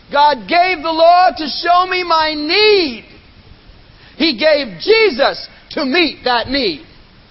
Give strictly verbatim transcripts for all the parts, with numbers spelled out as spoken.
God gave the law to show me my need. He gave Jesus to meet that need.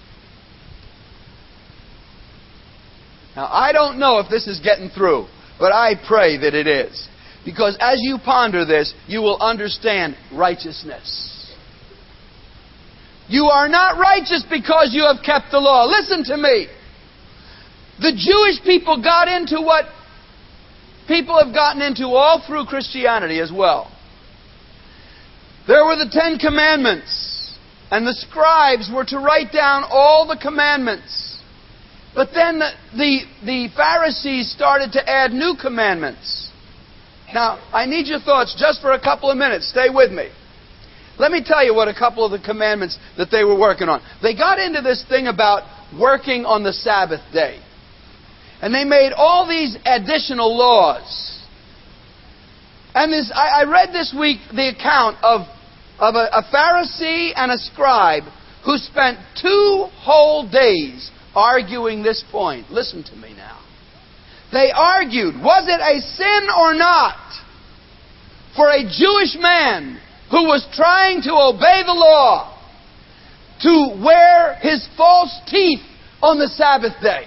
Now, I don't know if this is getting through, but I pray that it is. Because as you ponder this, you will understand righteousness. You are not righteous because you have kept the law. Listen to me. The Jewish people got into what people have gotten into all through Christianity as well. There were the Ten Commandments, and the scribes were to write down all the commandments. But then the, the, the Pharisees started to add new commandments. Now, I need your thoughts just for a couple of minutes. Stay with me. Let me tell you what a couple of the commandments that they were working on. They got into this thing about working on the Sabbath day. And they made all these additional laws. And this, I, I read this week the account of, of a, a Pharisee and a scribe who spent two whole days arguing this point. Listen to me now. They argued, was it a sin or not for a Jewish man who was trying to obey the law to wear his false teeth on the Sabbath day?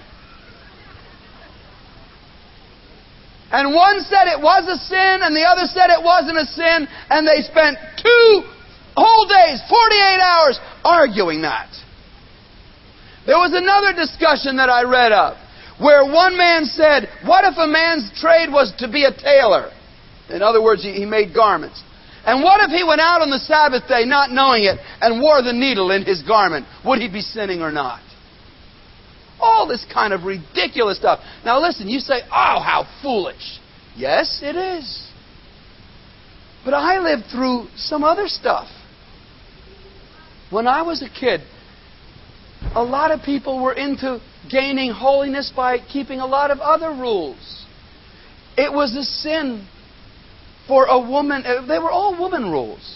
And one said it was a sin, and the other said it wasn't a sin, and they spent two whole days, forty-eight hours, arguing that. There was another discussion that I read of, where one man said, what if a man's trade was to be a tailor? In other words, he, he made garments. And what if he went out on the Sabbath day, not knowing it, and wore the needle in his garment? Would he be sinning or not? All this kind of ridiculous stuff. Now listen, you say, oh, how foolish. Yes, it is. But I lived through some other stuff. When I was a kid, a lot of people were into gaining holiness by keeping a lot of other rules. It was a sin for a woman. They were all woman rules.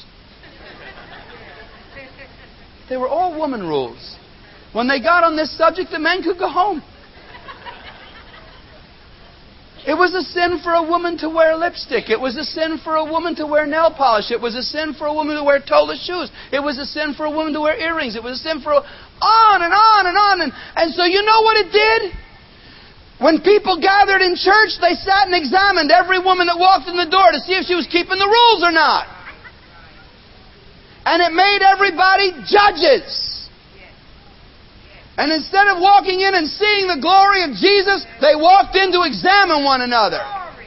They were all woman rules. When they got on this subject, the men could go home. It was a sin for a woman to wear lipstick. It was a sin for a woman to wear nail polish. It was a sin for a woman to wear toeless shoes. It was a sin for a woman to wear earrings. It was a sin for a... On and on and on. And, and so you know what it did? When people gathered in church, they sat and examined every woman that walked in the door to see if she was keeping the rules or not. And it made everybody judges. And instead of walking in and seeing the glory of Jesus, they walked in to examine one another.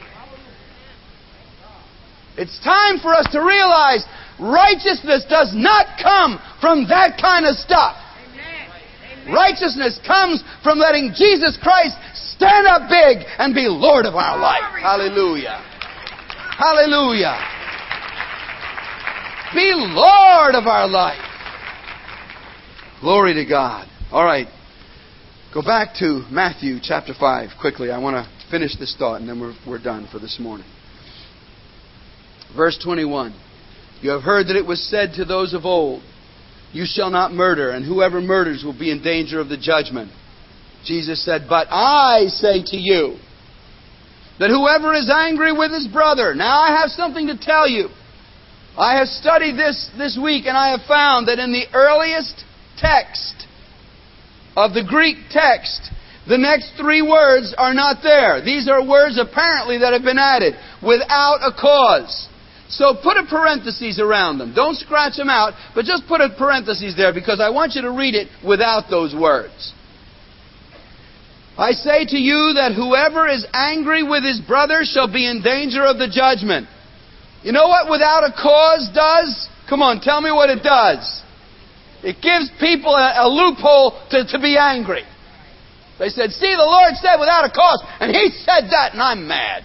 It's time for us to realize righteousness does not come from that kind of stuff. Righteousness comes from letting Jesus Christ stand up big and be Lord of our life. Hallelujah. Hallelujah. Be Lord of our life. Glory to God. All right. Go back to Matthew chapter five quickly. I want to finish this thought and then we're, we're done for this morning. Verse twenty-one. You have heard that it was said to those of old, you shall not murder, and whoever murders will be in danger of the judgment. Jesus said, but I say to you that whoever is angry with his brother... Now I have something to tell you. I have studied this this week and I have found that in the earliest text of the Greek text, the next three words are not there. These are words apparently that have been added without a cause. So put a parenthesis around them. Don't scratch them out, but just put a parenthesis there because I want you to read it without those words. I say to you that whoever is angry with his brother shall be in danger of the judgment. You know what without a cause does? Come on, tell me what it does. It gives people a, a loophole to, to be angry. They said, see, the Lord said without a cause, and He said that, and I'm mad.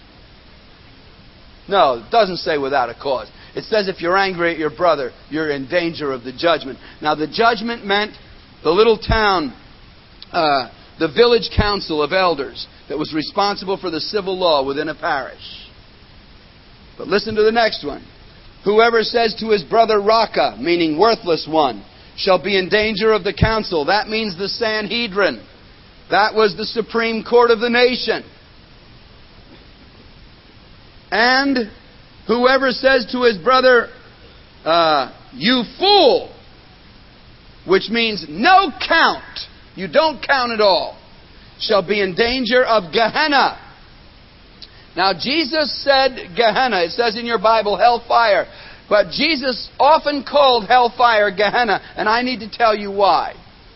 No, it doesn't say without a cause. It says if you're angry at your brother, you're in danger of the judgment. Now, the judgment meant the little town, uh, the village council of elders that was responsible for the civil law within a parish. But listen to the next one. Whoever says to his brother Raka, meaning worthless one, shall be in danger of the council. That means the Sanhedrin. That was the supreme court of the nation. And whoever says to his brother, uh, you fool, which means no count, you don't count at all, shall be in danger of Gehenna. Now Jesus said Gehenna. It says in your Bible hellfire. But Jesus often called hellfire Gehenna. And I need to tell you why.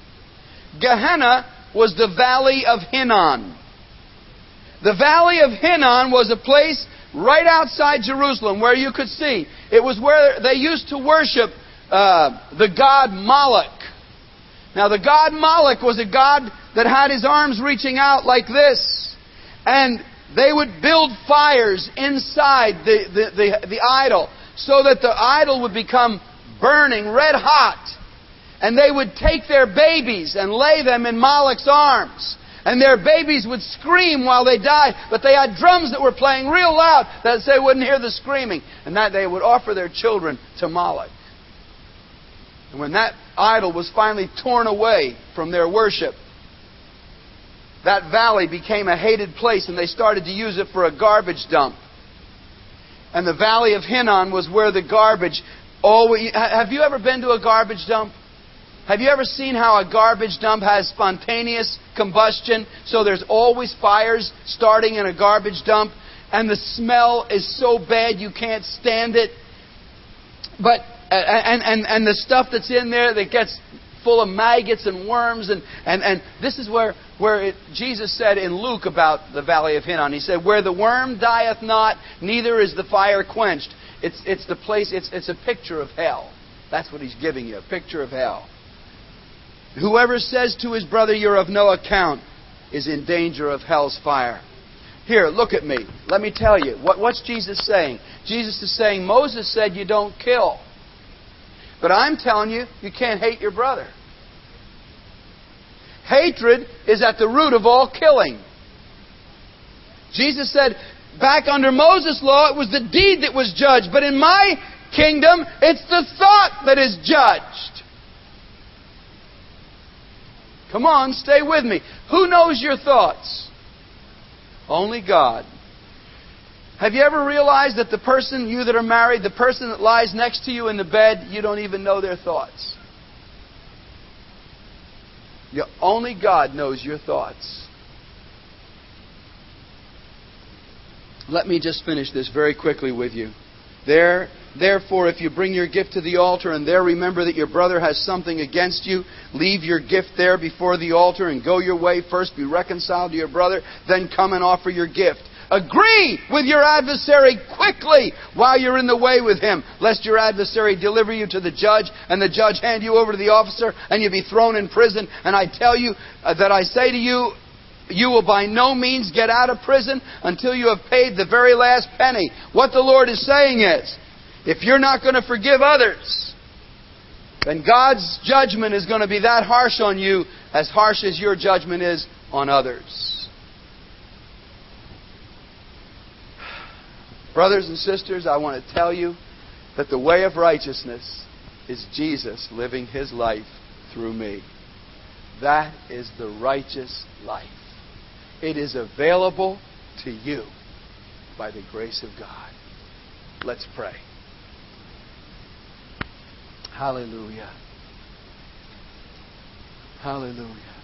Gehenna was the valley of Hinnom. The valley of Hinnom was a place right outside Jerusalem where you could see. It was where they used to worship uh, the god Moloch. Now the god Moloch was a god that had his arms reaching out like this. And they would build fires inside the, the, the, the idol so that the idol would become burning red hot. And they would take their babies and lay them in Moloch's arms. And their babies would scream while they died. But they had drums that were playing real loud that they wouldn't hear the screaming. And that they would offer their children to Moloch. And when that idol was finally torn away from their worship, that valley became a hated place and they started to use it for a garbage dump. And the valley of Hinnom was where the garbage always... Have you ever been to a garbage dump? Have you ever seen how a garbage dump has spontaneous combustion? So there's always fires starting in a garbage dump. And the smell is so bad you can't stand it. But and, and, and the stuff that's in there that gets full of maggots and worms. And, and, and this is where, where it, Jesus said in Luke about the valley of Hinnom. He said, where the worm dieth not, neither is the fire quenched. It's, it's the place, it's, it's a picture of hell. That's what he's giving you, a picture of hell. Whoever says to his brother, you're of no account, is in danger of hell's fire. Here, look at me. Let me tell you. What, what's Jesus saying? Jesus is saying, Moses said you don't kill. But I'm telling you, you can't hate your brother. Hatred is at the root of all killing. Jesus said, back under Moses' law, it was the deed that was judged. But in my kingdom, it's the thought that is judged. Come on, stay with me. Who knows your thoughts? Only God. Have you ever realized that the person, you that are married, the person that lies next to you in the bed, you don't even know their thoughts? You, only God knows your thoughts. Let me just finish this very quickly with you. There, therefore, if you bring your gift to the altar and there remember that your brother has something against you, leave your gift there before the altar and go your way. First be reconciled to your brother, then come and offer your gift. Agree with your adversary quickly while you're in the way with him, lest your adversary deliver you to the judge and the judge hand you over to the officer and you be thrown in prison. And I tell you uh, that I say to you, you will by no means get out of prison until you have paid the very last penny. What the Lord is saying is, if you're not going to forgive others, then God's judgment is going to be that harsh on you, as harsh as your judgment is on others. Brothers and sisters, I want to tell you that the way of righteousness is Jesus living His life through me. That is the righteous life. It is available to you by the grace of God. Let's pray. Hallelujah. Hallelujah.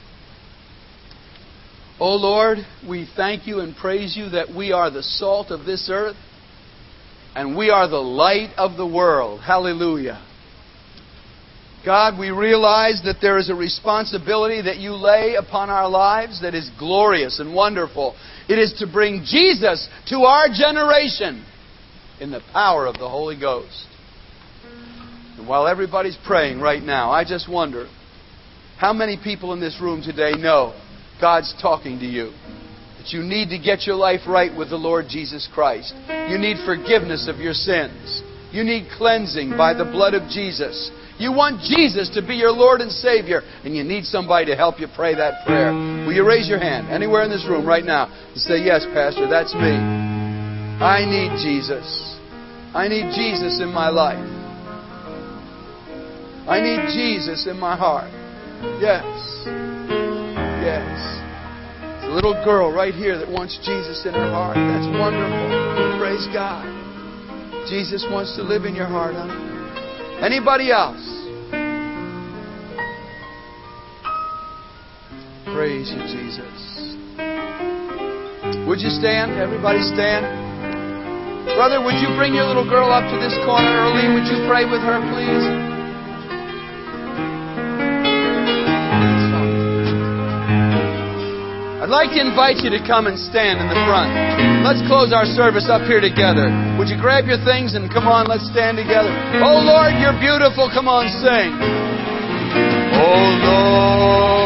Oh Lord, we thank you and praise you that we are the salt of this earth and we are the light of the world. Hallelujah. God, we realize that there is a responsibility that you lay upon our lives that is glorious and wonderful. It is to bring Jesus to our generation in the power of the Holy Ghost. And while everybody's praying right now, I just wonder how many people in this room today know God's talking to you. That you need to get your life right with the Lord Jesus Christ. You need forgiveness of your sins. You need cleansing by the blood of Jesus. You want Jesus to be your Lord and Savior, and you need somebody to help you pray that prayer. Will you raise your hand anywhere in this room right now and say, yes, Pastor, that's me. I need Jesus. I need Jesus in my life. I need Jesus in my heart. Yes. Yes. A little girl right here that wants Jesus in her heart. That's wonderful. Praise God. Jesus wants to live in your heart, honey. Anybody else? Praise you, Jesus. Would you stand? Everybody stand. Brother, would you bring your little girl up to this corner early? Would you pray with her, please? I'd like to invite you to come and stand in the front. Let's close our service up here together. Would you grab your things and come on, let's stand together. Oh Lord, you're beautiful. Come on, sing. Oh Lord.